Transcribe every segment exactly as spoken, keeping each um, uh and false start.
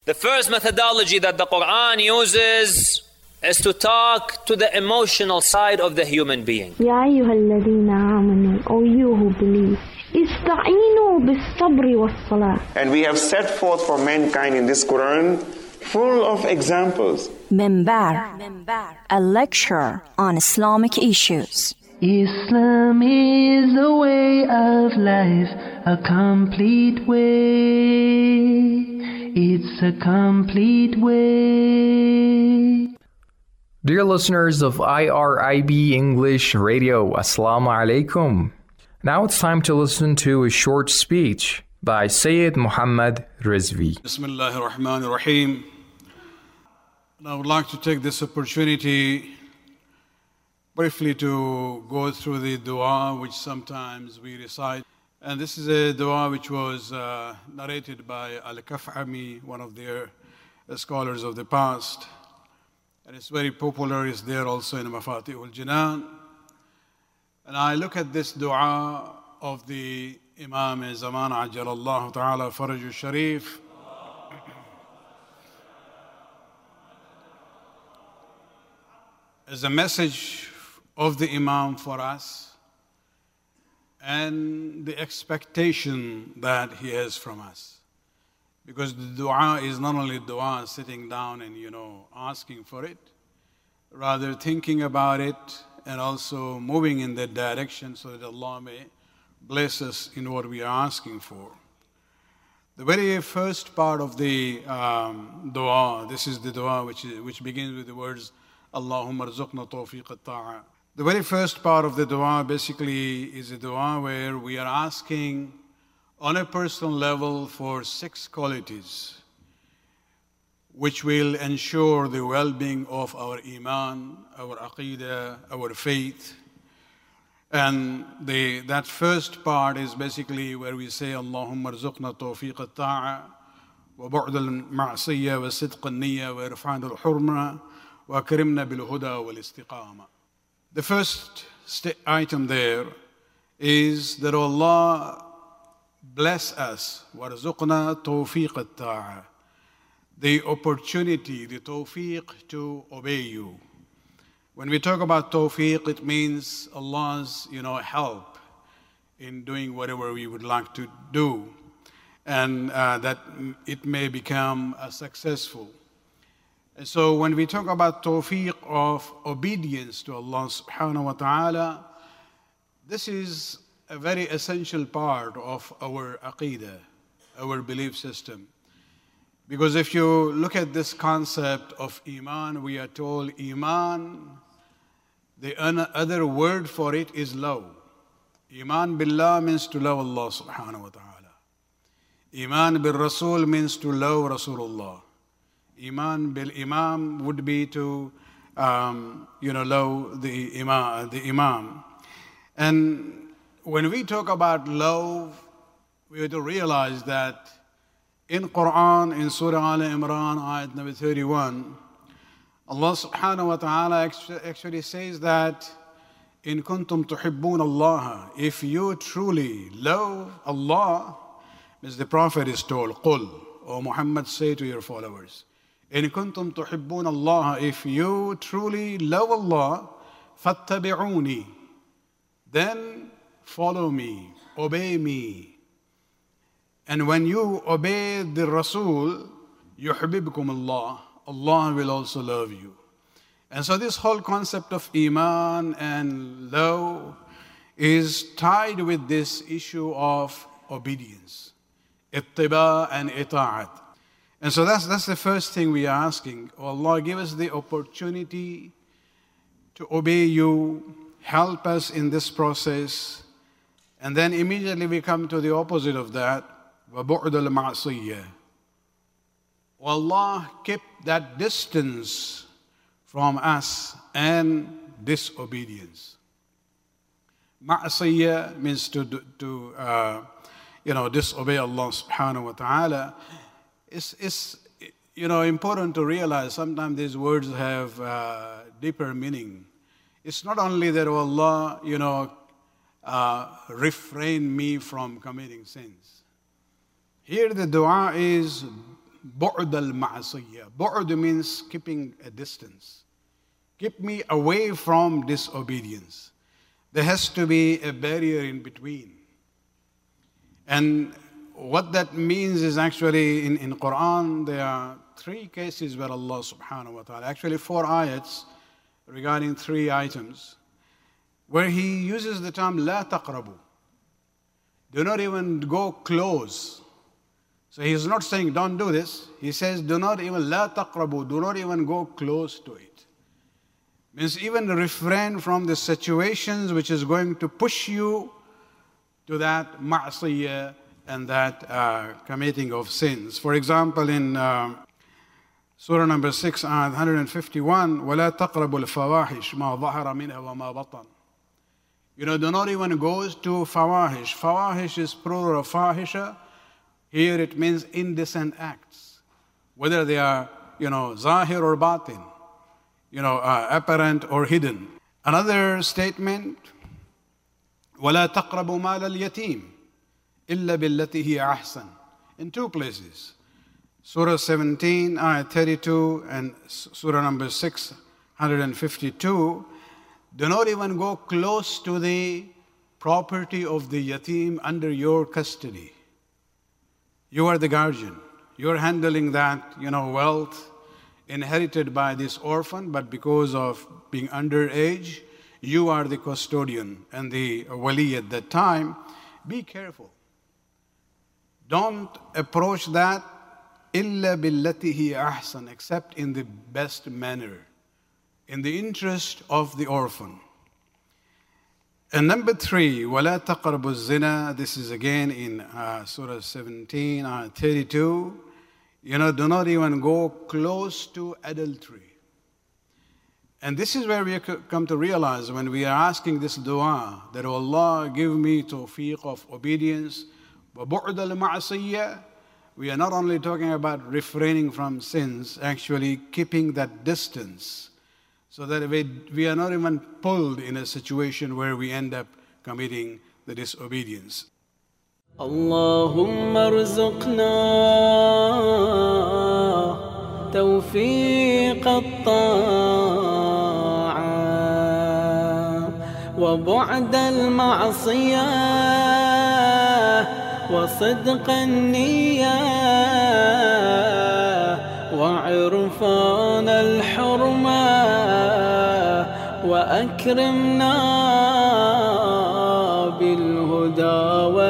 The first methodology that the Quran uses is to talk to the emotional side of the human being. يا أيها الذين آمنوا, O you who believe, استعينوا بالصبر والصلاة. And we have set forth for mankind in this Quran full of examples. Minbar, a lecture on Islamic issues. Islam is a way of life, a complete way. It's a complete way. Dear listeners of I R I B English Radio, Assalamu alaikum. Now it's time to listen to a short speech by Sayyid Muhammad Rizvi. Bismillahir Rahmanir Rahim. I would like to take this opportunity briefly to go through the dua which sometimes we recite. And this is a dua which was uh, narrated by Al-Kaf'ami, one of their uh, scholars of the past. And it's very popular, it's there also in Mafatihul Jinan. And I look at this dua of the Imam Zaman Ajjalallahu Ta'ala Faraju Sharif. As a message of the Imam for us and the expectation that he has from us. Because the dua is not only dua sitting down and, you know, asking for it, rather thinking about it and also moving in that direction so that Allah may bless us in what we are asking for. The very first part of the um, dua, this is the dua which, is, which begins with the words, Allahumma rzuqna tawfiq at-ta'a. The very first part of the dua basically is a dua where we are asking on a personal level for six qualities which will ensure the well-being of our iman, our aqidah, our faith. And the, that first part is basically where we say, Allahumma rzuqna tawfiq at-ta'a, wa bu'd al-ma'siyya, wa sidq al-niyya, wa irfa'an al-hurma, wa karimna bil-huda wal-istiqama. The first st- item there is that Allah bless us, warzuqna tawfiq at-ta'a, the opportunity, the tawfiq to obey you. When we talk about tawfiq, it means Allah's, you know, help in doing whatever we would like to do, and uh, that it may become uh, successful. And so when we talk about tawfiq of obedience to Allah subhanahu wa ta'ala, this is a very essential part of our aqidah, our belief system. Because if you look at this concept of iman, we are told iman, the other word for it is love. Iman billah means to love Allah subhanahu wa ta'ala. Iman bil Rasul means to love Rasulullah. Iman bil Imam would be to, um, you know, love the Imam, the Imam. And when we talk about love, we have to realize that in Quran, in Surah Al-Imran, ayat number thirty-one, Allah subhanahu wa ta'ala actually says that, in kuntum tuhibbun Allah, if you truly love Allah, as the Prophet is told, Qul, O Muhammad, say to your followers, in kuntum tuhibbun Allah, if you truly love Allah, fattabi'uni, then follow me, obey me. And when you obey the Rasul, yuhibbukum Allah, Allah will also love you. And so this whole concept of iman and love is tied with this issue of obedience, ittiba and ita'at. And so that's, that's the first thing we are asking. Oh Allah, give us the opportunity to obey you, help us in this process. And then immediately we come to the opposite of that, وَبُعْدَ الْمَعْصِيَّةِ. Allah kept that distance from us and disobedience. Ma'asiyya means to, to uh, you know, disobey Allah subhanahu wa ta'ala. It's, it's, you know, important to realize sometimes these words have uh, deeper meaning. It's not only that, oh Allah, you know, uh, refrain me from committing sins. Here the dua is, bu'd al-ma'asiyya. Bu'd means keeping a distance. Keep me away from disobedience. There has to be a barrier in between. And what that means is actually in, in Quran, there are three cases where Allah subhanahu wa ta'ala, actually four ayats regarding three items, where He uses the term la taqrabu. Do not even go close. So He's not saying don't do this. He says do not even la taqrabu, do not even go close to it. Means even refrain from the situations which is going to push you to that ma'asiyah and that uh, committing of sins. For example, in uh, Surah number six, ayat one fifty-one, وَلَا تَقْرَبُوا الْفَوَاحِشْ مَا ظَهَرَ مِنْهَا وَمَا بَطَنَ. You know, do not even go to fawahish. Fawahish is plural of fahisha. Here it means indecent acts. Whether they are, you know, zahir or batin. You know, uh, apparent or hidden. Another statement, وَلَا تَقْرَبُوا مَالَ الْيَتِيمِ إِلَّا بِالَّتِي هِيَ أَحْسَنُ. In two places. Surah seventeen, ayat thirty-two, and Surah number six, one fifty-two. Do not even go close to the property of the yatim under your custody. You are the guardian. You are handling that, you know, wealth inherited by this orphan, but because of being underage, you are the custodian and the wali at that time. Be careful. Don't approach that illa billati hiya ahsan, except in the best manner, in the interest of the orphan. And number three, وَلَا تَقْرَبُوا الزِّنَا. This is again in uh, Surah seventeen, uh, thirty-two. You know, do not even go close to adultery. And this is where we come to realize when we are asking this dua, that oh Allah, give me tawfiq of obedience, وَبُعْدَ الْمَعْصِيَّةِ. We are not only talking about refraining from sins, actually keeping that distance, so that we, we are not even pulled in a situation where we end up committing the disobedience. اللهم ارزقنا توفيق الطاعة وبعد المعصية وصدق النية وعرفان الحرمة وأكرمنا بالهدى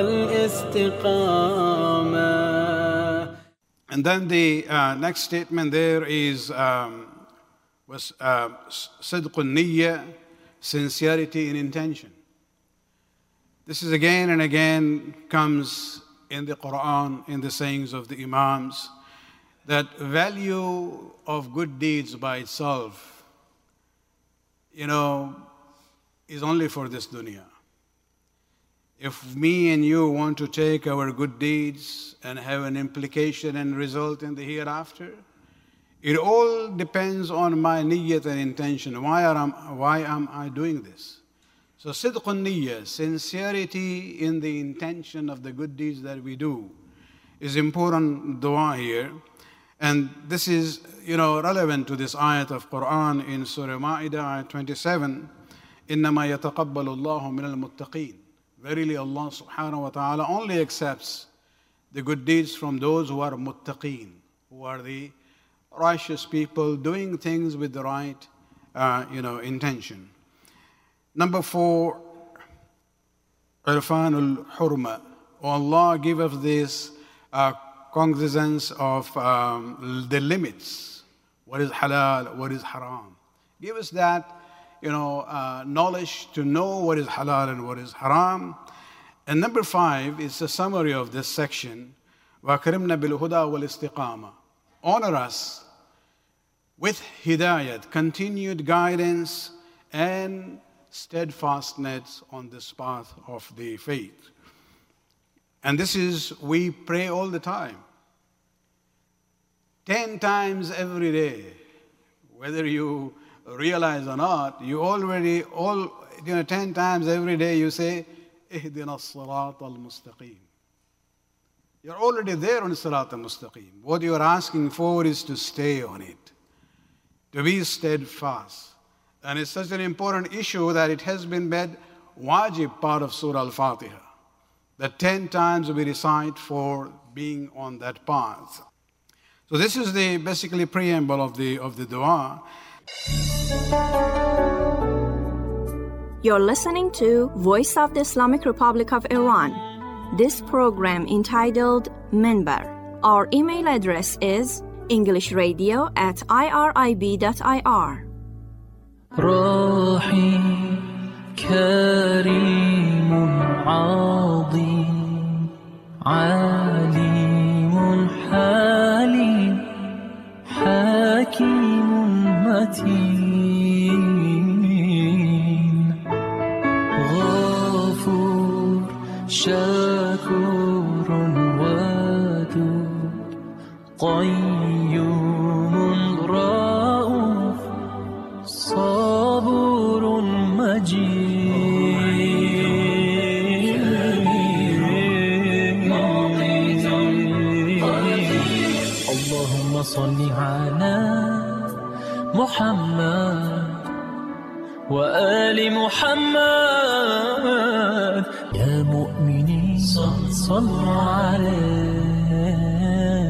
والاستقامة. And then the uh, next statement there is um, was uh, صدق النية, sincerity in intention. This is again and again comes in the Quran, in the sayings of the Imams, that value of good deeds by itself, you know, is only for this dunya. If me and you want to take our good deeds and have an implication and result in the hereafter, it all depends on my niyyat and intention. Why am, why am I doing this? So sidqun niyyah, sincerity in the intention of the good deeds that we do, is important dua here. And this is, you know, relevant to this ayat of Quran in Surah Ma'idah, ayat twenty-seven, إِنَّمَا يَتَقَبَّلُ اللَّهُ مِنَ الْمُتَّقِينَ. Verily Allah subhanahu wa ta'ala only accepts the good deeds from those who are muttaqeen, who are the righteous people doing things with the right, uh, you know, intention. Number four, irfanul hurma. Oh Allah, give us this uh, cognizance of um, the limits. What is halal, what is haram. Give us that, you know, uh, knowledge to know what is halal and what is haram. And number five is a summary of this section. وَأَكْرِمْنَا بِالْهُدَى وَالْإِسْتِقَامَةِ. Honor us with hidayat, continued guidance and steadfastness on this path of the faith. And this is, we pray all the time. Ten times every day. Whether you realize or not, you already, all, you know, ten times every day you say, اهدنا الصراط المستقيم. You're already there on Sirat al-Mustaqim. What you're asking for is to stay on it, to be steadfast. And it's such an important issue that it has been made wajib part of Surah Al-Fatiha, that ten times we recite for being on that path. So this is the basically preamble of the of the dua. You're listening to Voice of the Islamic Republic of Iran. This program entitled Minbar. Our email address is englishradio at irib dot i r. رحيم كريم عظيم عليم حليم حكيم متين غفور شكور ودود قيوم رؤوف صبور مجيد اللهم صل على محمد وآل محمد يا مؤمنين صلوا عليه